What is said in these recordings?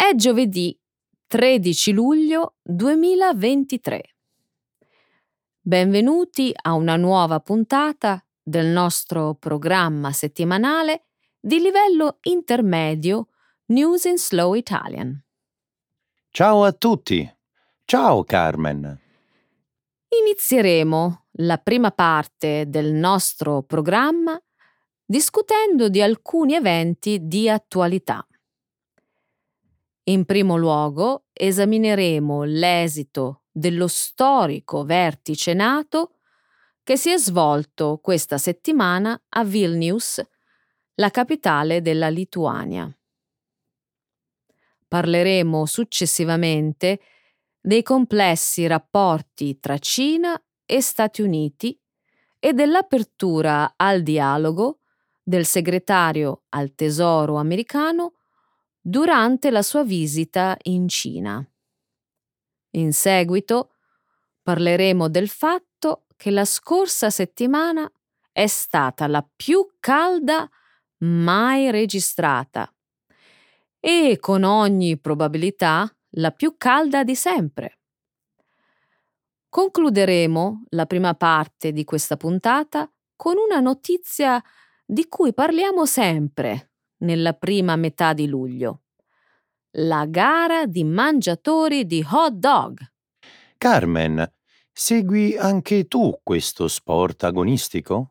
È giovedì 13 luglio 2023. Benvenuti a una nuova puntata del nostro programma settimanale di livello intermedio News in Slow Italian. Ciao a tutti! Ciao Carmen! Inizieremo la prima parte del nostro programma discutendo di alcuni eventi di attualità. In primo luogo esamineremo l'esito dello storico vertice NATO che si è svolto questa settimana a Vilnius, la capitale della Lituania. Parleremo successivamente dei complessi rapporti tra Cina e Stati Uniti e dell'apertura al dialogo del segretario al Tesoro americano durante la sua visita in Cina. In seguito parleremo del fatto che la scorsa settimana è stata la più calda mai registrata e con ogni probabilità la più calda di sempre. Concluderemo la prima parte di questa puntata con una notizia di cui parliamo sempre nella prima metà di luglio: la gara di mangiatori di hot dog. Carmen, segui anche tu questo sport agonistico?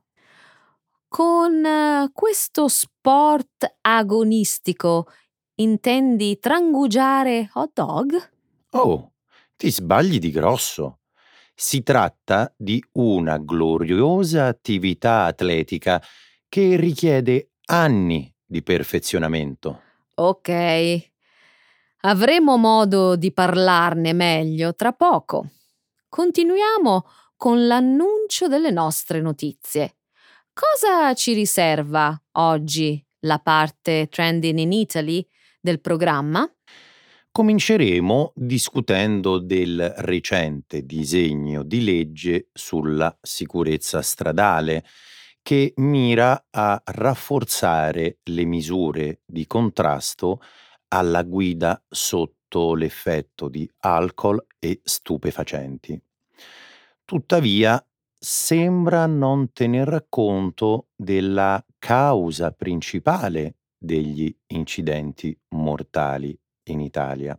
Con questo sport agonistico intendi trangugiare hot dog? Oh, ti sbagli di grosso. Si tratta di una gloriosa attività atletica che richiede anni di perfezionamento. Ok, avremo modo di parlarne meglio tra poco. Continuiamo con l'annuncio delle nostre notizie. Cosa ci riserva oggi la parte Trending in Italy del programma? Cominceremo discutendo del recente disegno di legge sulla sicurezza stradale che mira a rafforzare le misure di contrasto alla guida sotto l'effetto di alcol e stupefacenti. Tuttavia, sembra non tener conto della causa principale degli incidenti mortali in Italia.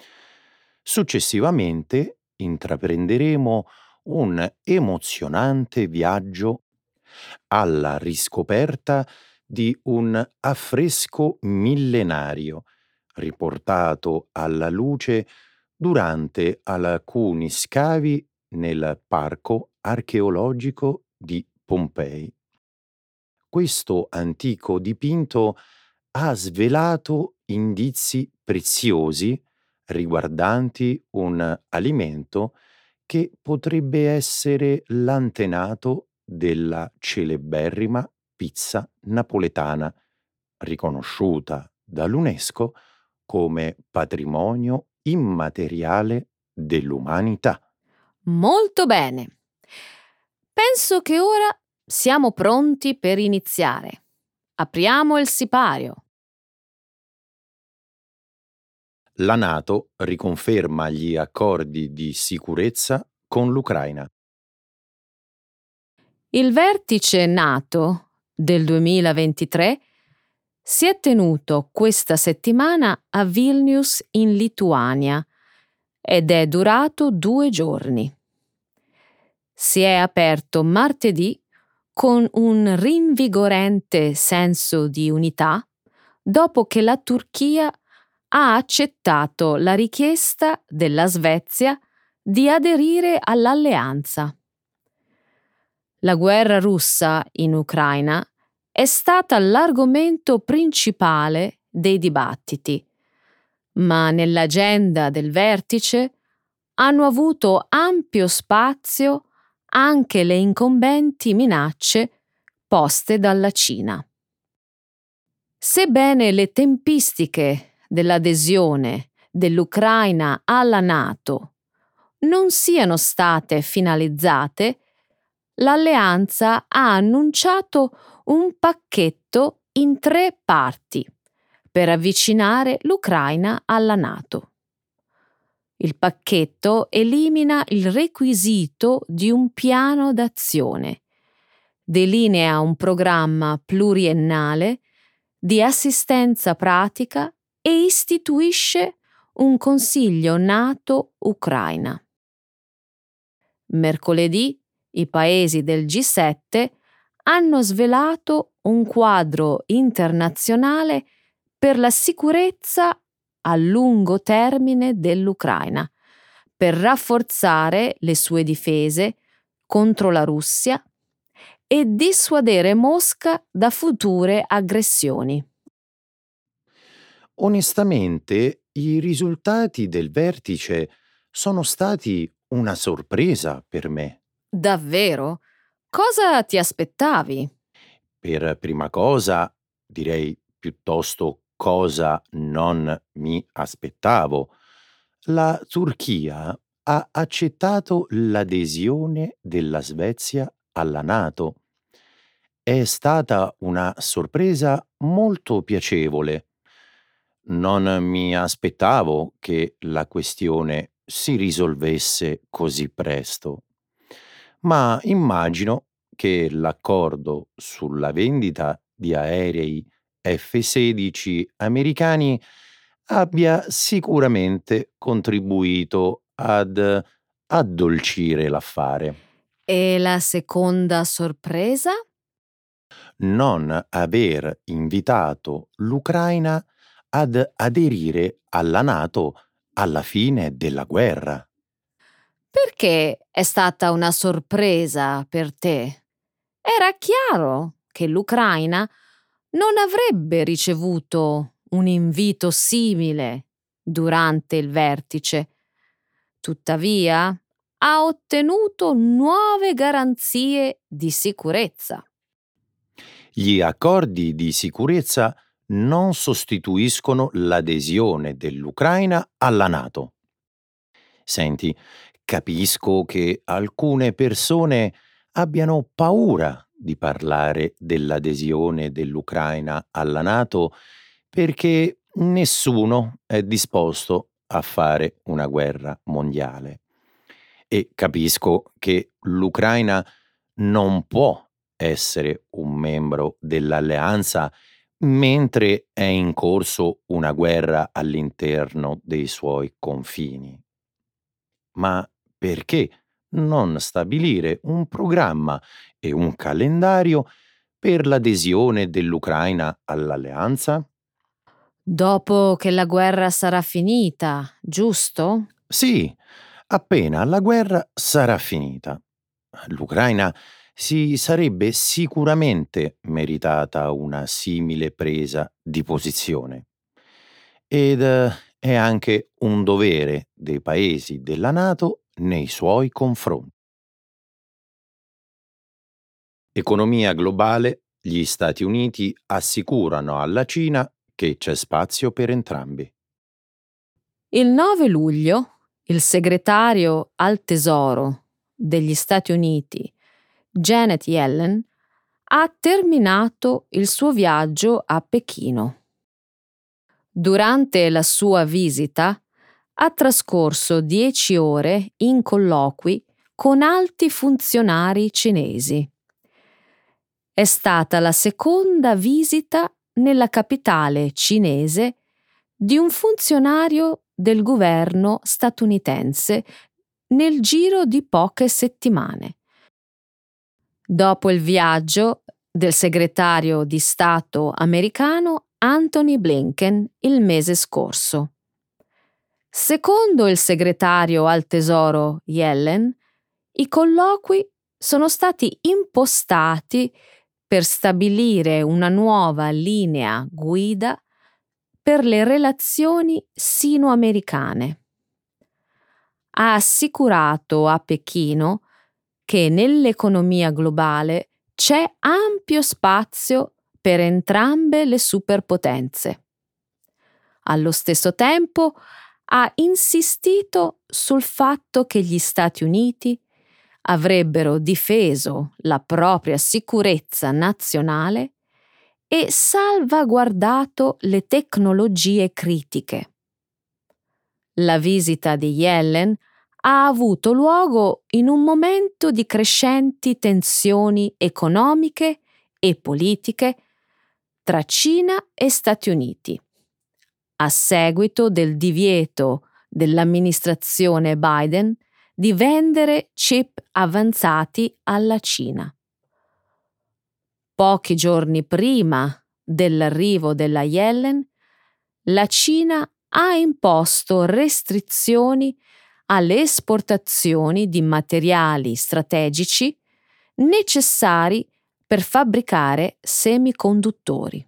Successivamente intraprenderemo un emozionante viaggio alla riscoperta di un affresco millenario riportato alla luce durante alcuni scavi nel parco archeologico di Pompei. Questo antico dipinto ha svelato indizi preziosi riguardanti un alimento che potrebbe essere l'antenato della celeberrima pizza napoletana, riconosciuta dall'UNESCO come patrimonio immateriale dell'umanità. Molto bene. Penso che ora siamo pronti per iniziare. Apriamo il sipario. La NATO riconferma gli accordi di sicurezza con l'Ucraina. Il vertice NATO del 2023 si è tenuto questa settimana a Vilnius in Lituania ed è durato 2 giorni. Si è aperto martedì con un rinvigorente senso di unità dopo che la Turchia ha accettato la richiesta della Svezia di aderire all'alleanza. La guerra russa in Ucraina è stata l'argomento principale dei dibattiti, ma nell'agenda del vertice hanno avuto ampio spazio anche le incombenti minacce poste dalla Cina. Sebbene le tempistiche dell'adesione dell'Ucraina alla NATO non siano state finalizzate, l'alleanza ha annunciato un pacchetto in 3 parti per avvicinare l'Ucraina alla NATO. Il pacchetto elimina il requisito di un piano d'azione, delinea un programma pluriennale di assistenza pratica e istituisce un Consiglio NATO-Ucraina. Mercoledì i paesi del G7 hanno svelato un quadro internazionale per la sicurezza a lungo termine dell'Ucraina, per rafforzare le sue difese contro la Russia e dissuadere Mosca da future aggressioni. Onestamente, i risultati del vertice sono stati una sorpresa per me. Davvero? Cosa ti aspettavi? Per prima cosa, direi piuttosto cosa non mi aspettavo. La Turchia ha accettato l'adesione della Svezia alla NATO. È stata una sorpresa molto piacevole. Non mi aspettavo che la questione si risolvesse così presto, ma immagino che l'accordo sulla vendita di aerei F-16 americani abbia sicuramente contribuito ad addolcire l'affare. E la seconda sorpresa? Non aver invitato l'Ucraina ad aderire alla NATO alla fine della guerra. Perché è stata una sorpresa per te? Era chiaro che l'Ucraina non avrebbe ricevuto un invito simile durante il vertice. Tuttavia, ha ottenuto nuove garanzie di sicurezza. Gli accordi di sicurezza non sostituiscono l'adesione dell'Ucraina alla NATO. Senti, capisco che alcune persone abbiano paura di parlare dell'adesione dell'Ucraina alla NATO perché nessuno è disposto a fare una guerra mondiale. E capisco che l'Ucraina non può essere un membro dell'alleanza mentre è in corso una guerra all'interno dei suoi confini. Ma perché non stabilire un programma e un calendario per l'adesione dell'Ucraina all'alleanza? Dopo che la guerra sarà finita, giusto? Sì, appena la guerra sarà finita. L'Ucraina si sarebbe sicuramente meritata una simile presa di posizione. Ed è anche un dovere dei paesi della NATO nei suoi confronti. Economia globale, gli Stati Uniti assicurano alla Cina che c'è spazio per entrambi. Il 9 luglio il segretario al Tesoro degli Stati Uniti, Janet Yellen, ha terminato il suo viaggio a Pechino. Durante la sua visita ha trascorso 10 ore in colloqui con alti funzionari cinesi. È stata la seconda visita nella capitale cinese di un funzionario del governo statunitense nel giro di poche settimane. Dopo il viaggio del segretario di Stato americano Antony Blinken il mese scorso. Secondo il segretario al Tesoro Yellen, i colloqui sono stati impostati per stabilire una nuova linea guida per le relazioni sino-americane. Ha assicurato a Pechino che nell'economia globale c'è ampio spazio per entrambe le superpotenze. Allo stesso tempo ha insistito sul fatto che gli Stati Uniti avrebbero difeso la propria sicurezza nazionale e salvaguardato le tecnologie critiche. La visita di Yellen ha avuto luogo in un momento di crescenti tensioni economiche e politiche tra Cina e Stati Uniti, a seguito del divieto dell'amministrazione Biden di vendere chip avanzati alla Cina. Pochi giorni prima dell'arrivo della Yellen, la Cina ha imposto restrizioni alle esportazioni di materiali strategici necessari per fabbricare semiconduttori.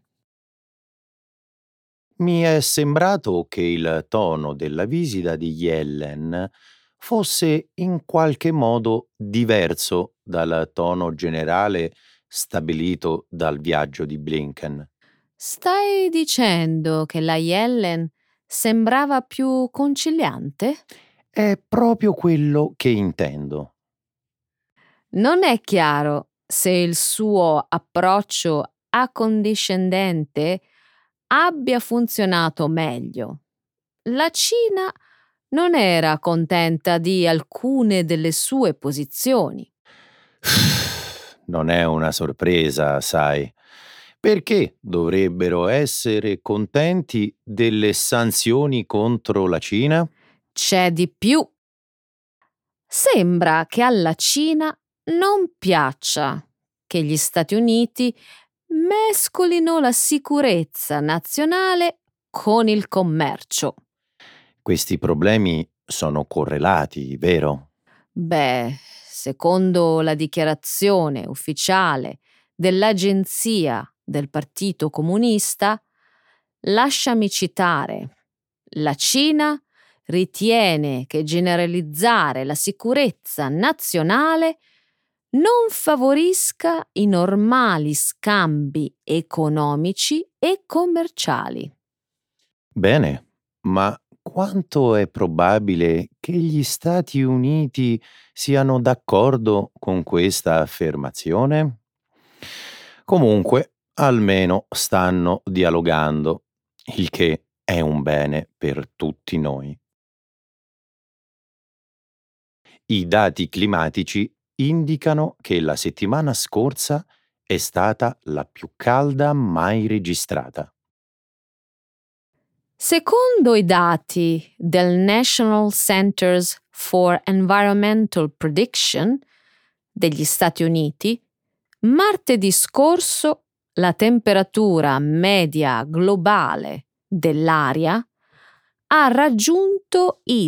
Mi è sembrato che il tono della visita di Yellen fosse in qualche modo diverso dal tono generale stabilito dal viaggio di Blinken. Stai dicendo che la Yellen sembrava più conciliante? È proprio quello che intendo. Non è chiaro se il suo approccio accondiscendente abbia funzionato meglio. La Cina non era contenta di alcune delle sue posizioni. Non è una sorpresa, sai. Perché dovrebbero essere contenti delle sanzioni contro la Cina? C'è di più. Sembra che alla Cina non piaccia che gli Stati Uniti mescolino la sicurezza nazionale con il commercio. Questi problemi sono correlati, vero? Beh, secondo la dichiarazione ufficiale dell'Agenzia del Partito Comunista, lasciami citare, la Cina ritiene che generalizzare la sicurezza nazionale non favorisca i normali scambi economici e commerciali. Bene, ma quanto è probabile che gli Stati Uniti siano d'accordo con questa affermazione? Comunque, almeno stanno dialogando, il che è un bene per tutti noi. I dati climatici indicano che la settimana scorsa è stata la più calda mai registrata. Secondo i dati del National Centers for Environmental Prediction degli Stati Uniti, martedì scorso la temperatura media globale dell'aria ha raggiunto i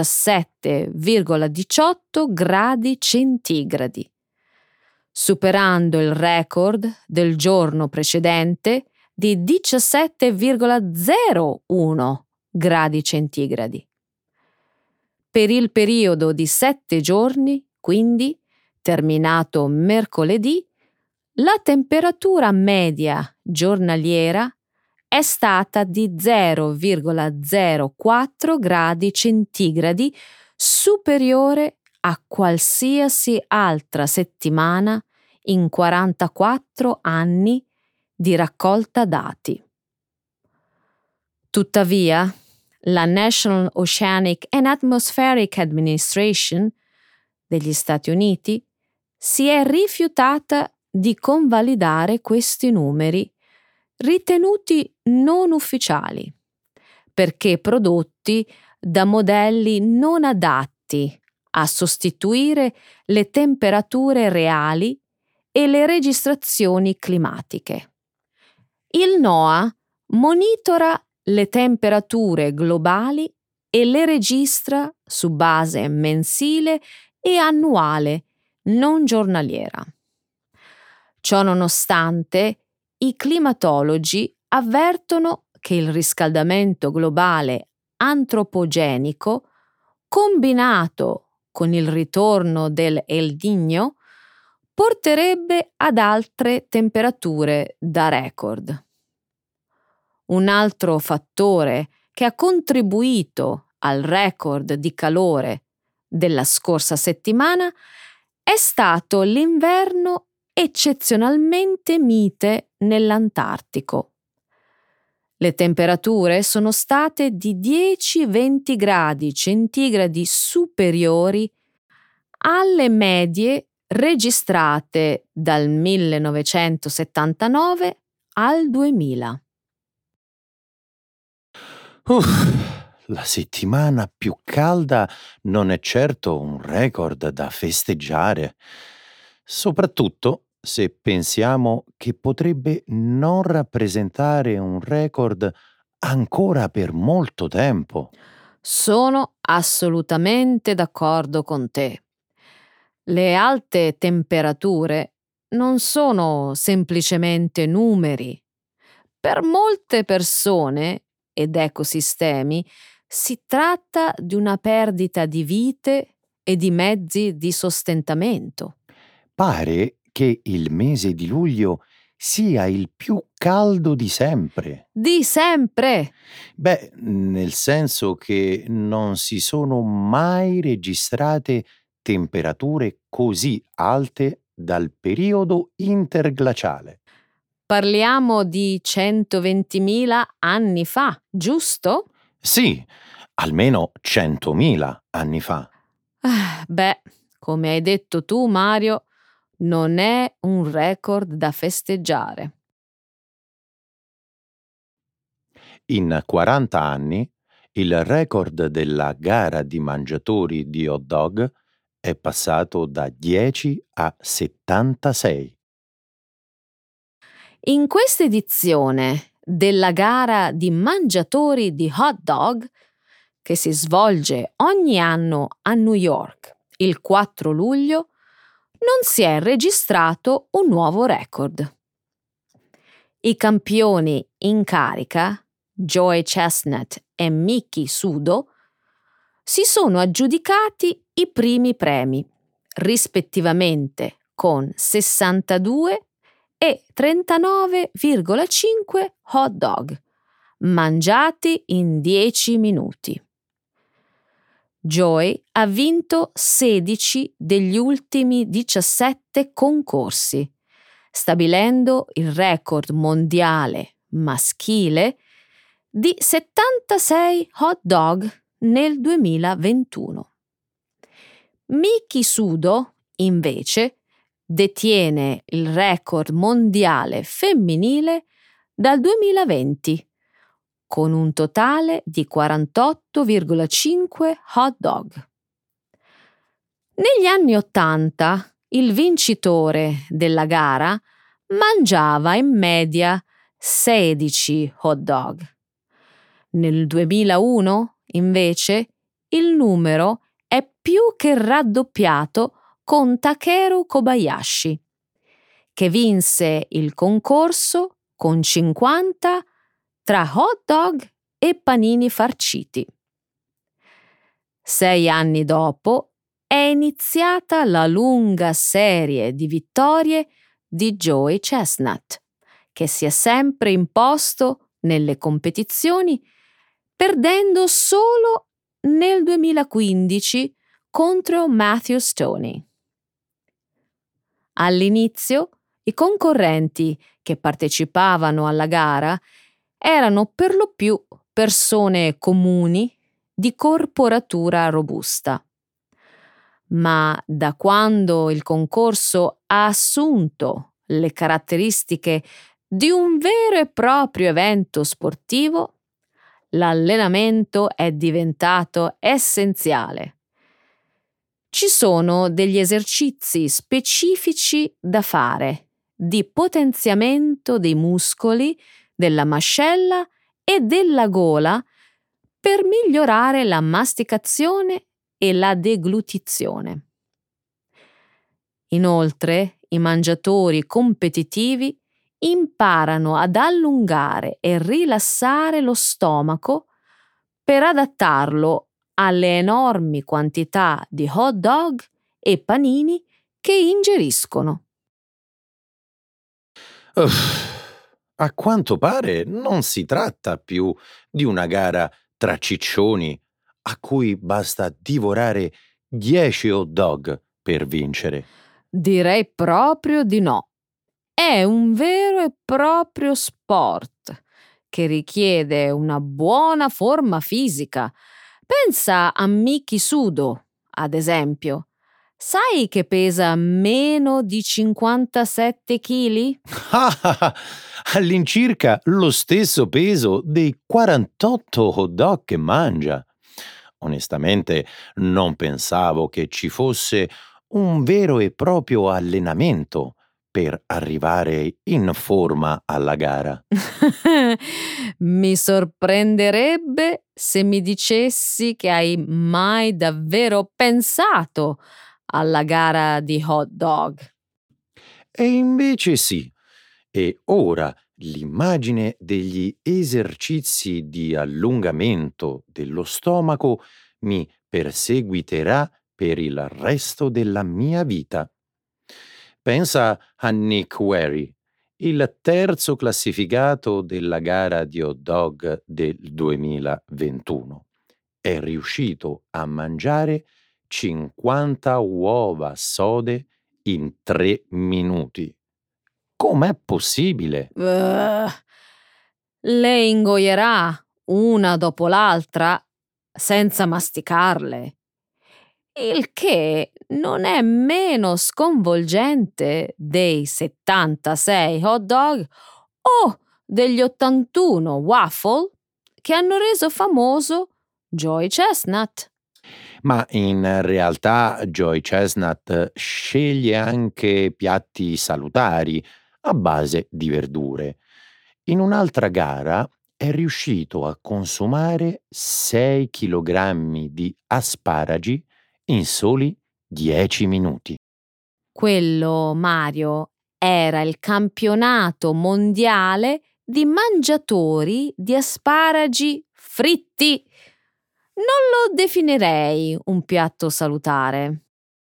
17,18 gradi centigradi, superando il record del giorno precedente di 17,01 gradi centigradi. Per il periodo di 7 giorni, quindi, terminato mercoledì, la temperatura media giornaliera è stata di 0,04 gradi centigradi superiore a qualsiasi altra settimana in 44 anni di raccolta dati. Tuttavia, la National Oceanic and Atmospheric Administration degli Stati Uniti si è rifiutata di convalidare questi numeri ritenuti non ufficiali, perché prodotti da modelli non adatti a sostituire le temperature reali e le registrazioni climatiche. Il NOAA monitora le temperature globali e le registra su base mensile e annuale, non giornaliera. Ciò nonostante, i climatologi avvertono che il riscaldamento globale antropogenico, combinato con il ritorno del El Niño, porterebbe ad altre temperature da record. Un altro fattore che ha contribuito al record di calore della scorsa settimana è stato l'inverno eccezionalmente mite nell'Antartico. Le temperature sono state di 10-20 gradi centigradi superiori alle medie registrate dal 1979 al 2000. La settimana più calda non è certo un record da festeggiare, soprattutto se pensiamo che potrebbe non rappresentare un record ancora per molto tempo. Sono assolutamente d'accordo con te. Le alte temperature non sono semplicemente numeri. Per molte persone ed ecosistemi si tratta di una perdita di vite e di mezzi di sostentamento. Pare che il mese di luglio sia il più caldo di sempre. Di sempre! Beh, nel senso che non si sono mai registrate temperature così alte dal periodo interglaciale. Parliamo di 120.000 anni fa, giusto? Sì, almeno 100.000 anni fa. Beh, come hai detto tu, Mario, non è un record da festeggiare. In 40 anni il record della gara di mangiatori di hot dog è passato da 10 a 76. In questa edizione della gara di mangiatori di hot dog, che si svolge ogni anno a New York il 4 luglio, non si è registrato un nuovo record. I campioni in carica, Joey Chestnut e Miki Sudo, si sono aggiudicati i primi premi, rispettivamente con 62 e 39,5 hot dog, mangiati in 10 minuti. Joey ha vinto 16 degli ultimi 17 concorsi, stabilendo il record mondiale maschile di 76 hot dog nel 2021. Miki Sudo, invece, detiene il record mondiale femminile dal 2020, con un totale di 48,5 hot dog. Negli anni '80 il vincitore della gara mangiava in media 16 hot dog. Nel 2001, invece, il numero è più che raddoppiato con Takeru Kobayashi, che vinse il concorso con 50 tra hot dog e panini farciti. 6 anni dopo è iniziata la lunga serie di vittorie di Joey Chestnut, che si è sempre imposto nelle competizioni, perdendo solo nel 2015 contro Matthew Stoney. All'inizio, i concorrenti che partecipavano alla gara erano per lo più persone comuni di corporatura robusta. Ma da quando il concorso ha assunto le caratteristiche di un vero e proprio evento sportivo, l'allenamento è diventato essenziale. Ci sono degli esercizi specifici da fare di potenziamento dei muscoli, della mascella e della gola per migliorare la masticazione e la deglutizione. Inoltre, i mangiatori competitivi imparano ad allungare e rilassare lo stomaco per adattarlo alle enormi quantità di hot dog e panini che ingeriscono. A quanto pare non si tratta più di una gara tra ciccioni a cui basta divorare 10 hot dog per vincere. Direi proprio di no. È un vero e proprio sport che richiede una buona forma fisica. Pensa a Miki Sudo, ad esempio. Sai che pesa meno di 57 kg? All'incirca lo stesso peso dei 48 hot dog che mangia. Onestamente non pensavo che ci fosse un vero e proprio allenamento per arrivare in forma alla gara. Mi sorprenderebbe se mi dicessi che hai mai davvero pensato alla gara di hot dog. E invece sì. E ora l'immagine degli esercizi di allungamento dello stomaco mi perseguiterà per il resto della mia vita. Pensa a Nick Wary, il terzo classificato della gara di hot dog del 2021. È riuscito a mangiare 50 uova sode in 3 minuti. Com'è possibile? Uh, Le ingoierà una dopo l'altra senza masticarle, il che non è meno sconvolgente dei 76 hot dog o degli 81 waffle che hanno reso famoso Joey Chestnut. Ma in realtà Joy Chestnut sceglie anche piatti salutari a base di verdure. In un'altra gara è riuscito a consumare 6 chilogrammi di asparagi in soli 10 minuti. Quello, Mario, era il campionato mondiale di mangiatori di asparagi fritti. Non lo definirei un piatto salutare.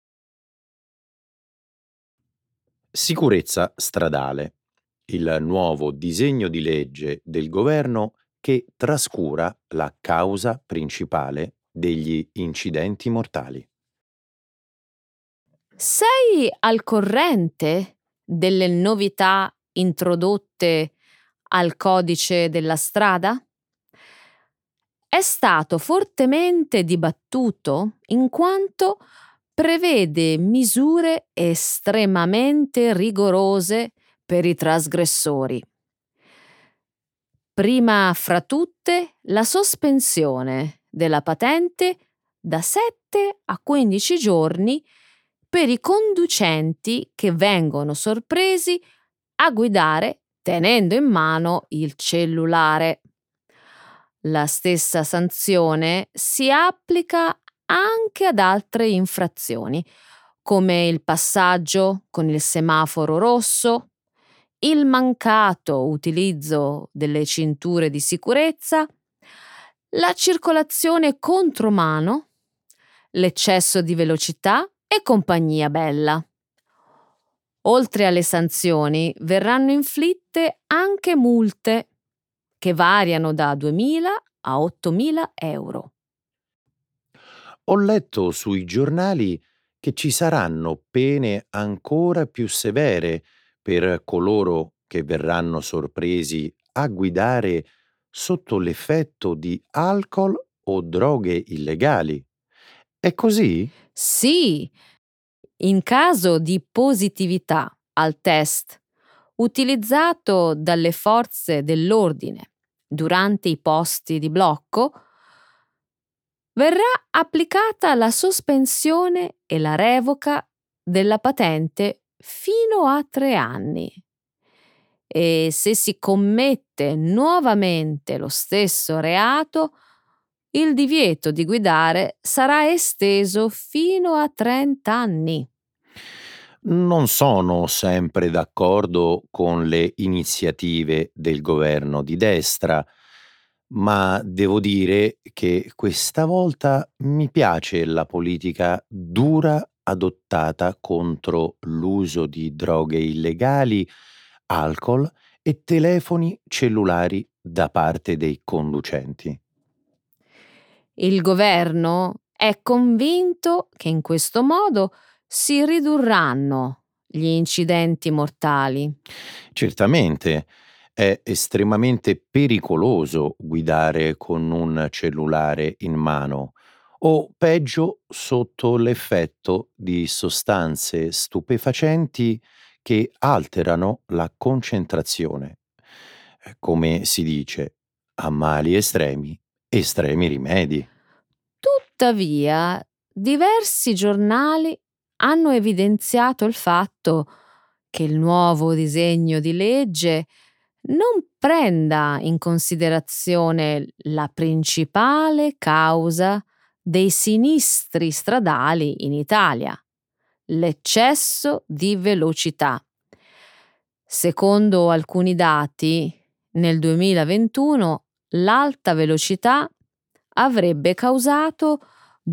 Sicurezza stradale, il nuovo disegno di legge del governo che trascura la causa principale degli incidenti mortali. Sei al corrente delle novità introdotte al codice della strada? È stato fortemente dibattuto in quanto prevede misure estremamente rigorose per i trasgressori. Prima fra tutte la sospensione della patente da 7 a 15 giorni per i conducenti che vengono sorpresi a guidare tenendo in mano il cellulare. La stessa sanzione si applica anche ad altre infrazioni, come il passaggio con il semaforo rosso, il mancato utilizzo delle cinture di sicurezza, la circolazione contromano, l'eccesso di velocità e compagnia bella. Oltre alle sanzioni verranno inflitte anche multe che variano da 2.000 a 8.000 euro. Ho letto sui giornali che ci saranno pene ancora più severe per coloro che verranno sorpresi a guidare sotto l'effetto di alcol o droghe illegali. È così? Sì, in caso di positività al test utilizzato dalle forze dell'ordine durante i posti di blocco, verrà applicata la sospensione e la revoca della patente fino a 3 anni. E se si commette nuovamente lo stesso reato, il divieto di guidare sarà esteso fino a 30 anni. Non sono sempre d'accordo con le iniziative del governo di destra, ma devo dire che questa volta mi piace la politica dura adottata contro l'uso di droghe illegali, alcol e telefoni cellulari da parte dei conducenti. Il governo è convinto che in questo modo si ridurranno gli incidenti mortali. Certamente è estremamente pericoloso guidare con un cellulare in mano o peggio sotto l'effetto di sostanze stupefacenti che alterano la concentrazione. Come si dice, a mali estremi, estremi rimedi. Tuttavia, diversi giornali hanno evidenziato il fatto che il nuovo disegno di legge non prenda in considerazione la principale causa dei sinistri stradali in Italia, l'eccesso di velocità. Secondo alcuni dati, nel 2021 l'alta velocità avrebbe causato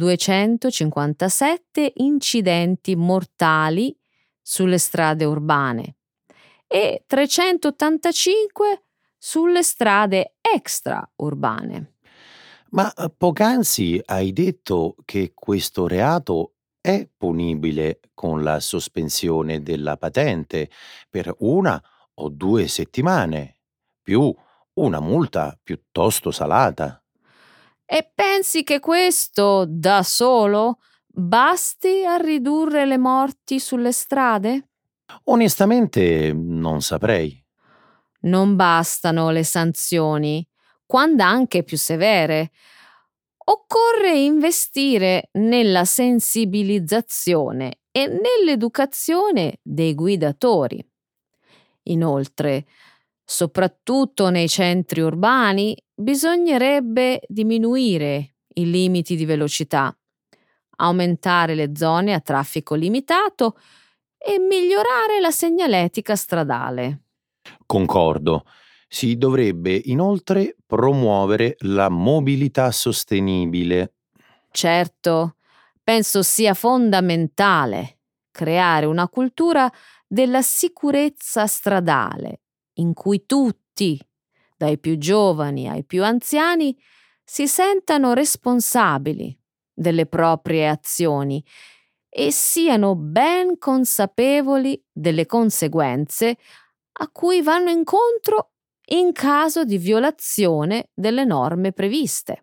257 incidenti mortali sulle strade urbane e 385 sulle strade extraurbane. Ma poc'anzi hai detto che questo reato è punibile con la sospensione della patente per 1 o 2 settimane, più una multa piuttosto salata. E pensi che questo, da solo, basti a ridurre le morti sulle strade? Onestamente non saprei. Non bastano le sanzioni, quando anche più severe. Occorre investire nella sensibilizzazione e nell'educazione dei guidatori. Inoltre, soprattutto nei centri urbani, bisognerebbe diminuire i limiti di velocità, aumentare le zone a traffico limitato e migliorare la segnaletica stradale. Concordo. Si dovrebbe inoltre promuovere la mobilità sostenibile. Certo, penso sia fondamentale creare una cultura della sicurezza stradale, in cui tutti, dai più giovani ai più anziani, si sentano responsabili delle proprie azioni e siano ben consapevoli delle conseguenze a cui vanno incontro in caso di violazione delle norme previste.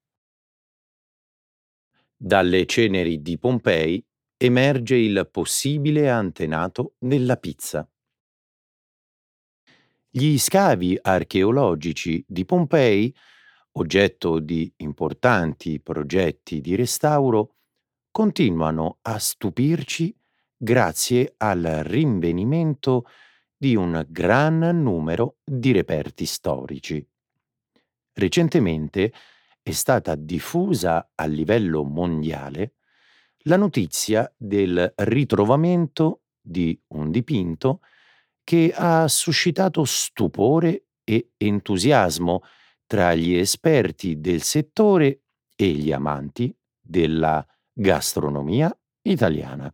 Dalle ceneri di Pompei emerge il possibile antenato della pizza. Gli scavi archeologici di Pompei, oggetto di importanti progetti di restauro, continuano a stupirci grazie al rinvenimento di un gran numero di reperti storici. Recentemente è stata diffusa a livello mondiale la notizia del ritrovamento di un dipinto che ha suscitato stupore e entusiasmo tra gli esperti del settore e gli amanti della gastronomia italiana.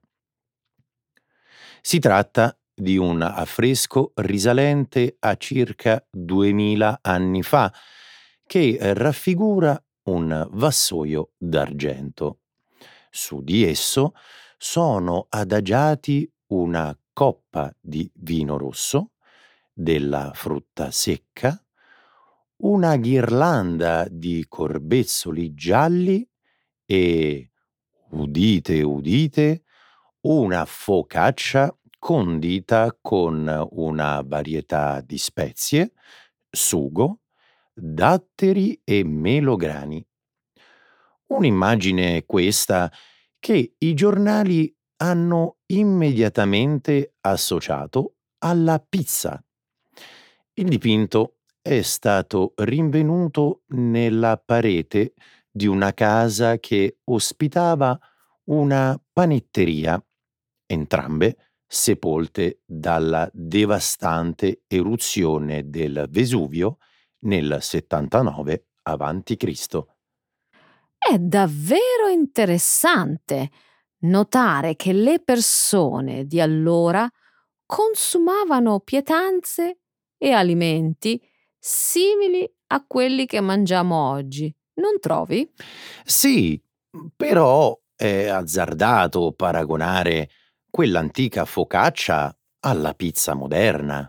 Si tratta di un affresco risalente a circa 2000 anni fa che raffigura un vassoio d'argento. Su di esso sono adagiati una coppa di vino rosso, della frutta secca, una ghirlanda di corbezzoli gialli e, udite udite, una focaccia condita con una varietà di spezie, sugo, datteri e melograni. Un'immagine questa che i giornali hanno immediatamente associato alla pizza. Il dipinto è stato rinvenuto nella parete di una casa che ospitava una panetteria, entrambe sepolte dalla devastante eruzione del Vesuvio nel 79 avanti Cristo. È davvero interessante notare che le persone di allora consumavano pietanze e alimenti simili a quelli che mangiamo oggi, non trovi? Sì, però è azzardato paragonare quell'antica focaccia alla pizza moderna.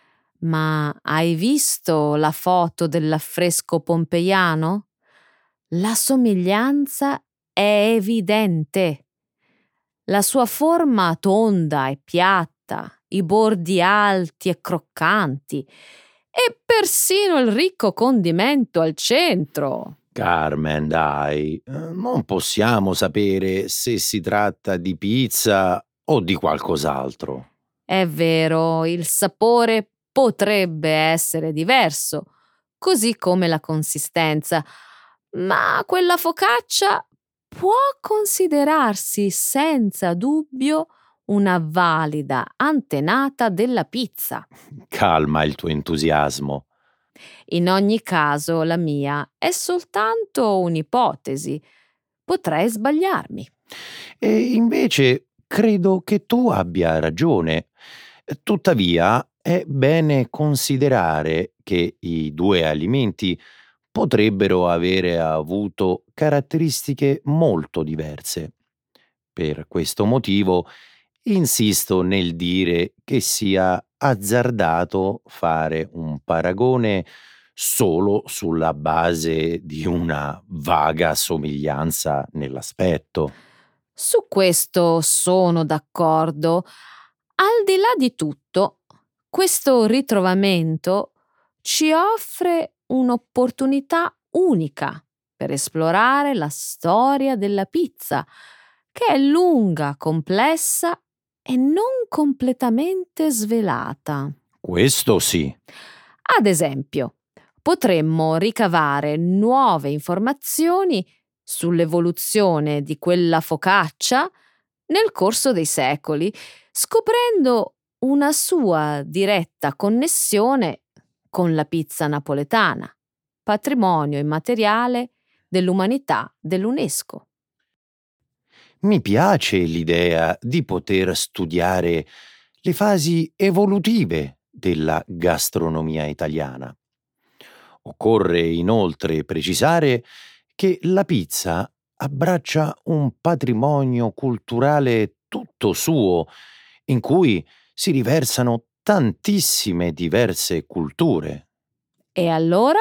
Ma hai visto la foto dell'affresco pompeiano? La somiglianza è evidente. La sua forma tonda e piatta, i bordi alti e croccanti e persino il ricco condimento al centro. Carmen, dai, non possiamo sapere se si tratta di pizza o di qualcos'altro. È vero, il sapore potrebbe essere diverso, così come la consistenza, ma quella focaccia può considerarsi senza dubbio una valida antenata della pizza. Calma il tuo entusiasmo. In ogni caso, la mia è soltanto un'ipotesi. Potrei sbagliarmi. E invece credo che tu abbia ragione. Tuttavia è bene considerare che i due alimenti potrebbero avere avuto caratteristiche molto diverse. Per questo motivo insisto nel dire che sia azzardato fare un paragone solo sulla base di una vaga somiglianza nell'aspetto. Su questo sono d'accordo. Al di là di tutto, questo ritrovamento ci offre un'opportunità unica per esplorare la storia della pizza, che è lunga, complessa e non completamente svelata. Questo sì. Ad esempio, potremmo ricavare nuove informazioni sull'evoluzione di quella focaccia nel corso dei secoli, scoprendo una sua diretta connessione con la pizza napoletana, patrimonio immateriale dell'umanità dell'UNESCO. Mi piace l'idea di poter studiare le fasi evolutive della gastronomia italiana. Occorre inoltre precisare che la pizza abbraccia un patrimonio culturale tutto suo, in cui si riversano tantissime diverse culture. E allora?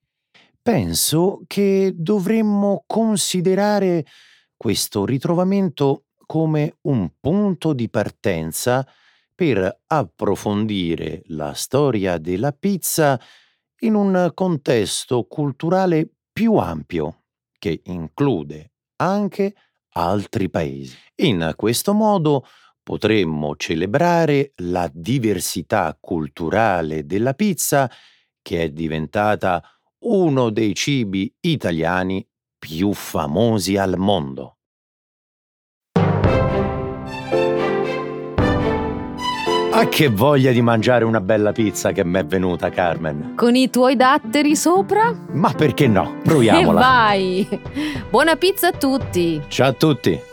Penso che dovremmo considerare questo ritrovamento come un punto di partenza per approfondire la storia della pizza in un contesto culturale più ampio, che include anche altri paesi. In questo modo potremmo celebrare la diversità culturale della pizza, che è diventata uno dei cibi italiani più famosi al mondo. Ah, che voglia di mangiare una bella pizza che m'è venuta, Carmen. Con i tuoi datteri sopra? Ma perché no? E Proviamola. vai! Buona pizza a tutti! Ciao a tutti.